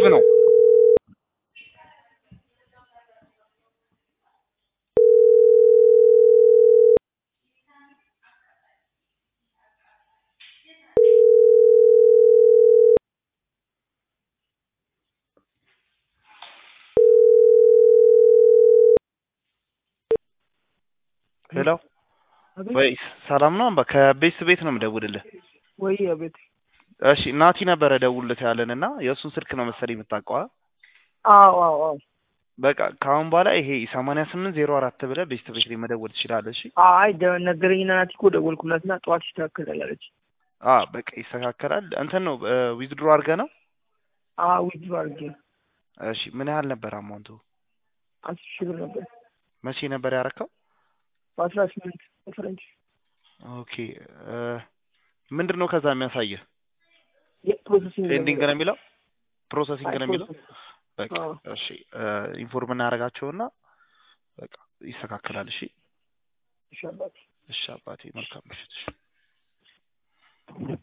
ነው ሄሎ ወይ ሰላም ነው አምባ ከቤት ቤት ነው የምደውልልህ ወይ አቤት እሺ ናቲ ነበረ ደውልልህ ያለንና የእሱን ስልክ ነው መሰለኝ የምታውቀው አዎ በቃ ካሁን በኋላ ይሄ 8804 ብለህ ቤት ቤት ላይ መደወል ትችላለህ እሺ አይ ነገረኝና ናቲ እኮ ደወልኩላትና ጠዋት ይስተካከላል አለች በቃ ይስተካከላል እንትን ነው ዊዝድሮ አድርገህ ነው ዊዝድሮ አድርጌ እሺ ምን ያህል ነበር አማውንቱ 10,000 ብር ነበር መቼ ነበር ያረከው በ18 በፈረንጅ ኦኬ ምንድነው ከዛ የሚያሳየህ የፕሮሰሲንግ ፔንዲንግ ነው የሚለው ፕሮሰሲንግ ነው የሚለው በቃ እሺ ኢንፎርም እናደርጋቸውና በቃ ይስተካከላል እሺ ኢንሻአላህ እሺ አባቴ መልካም ምሽት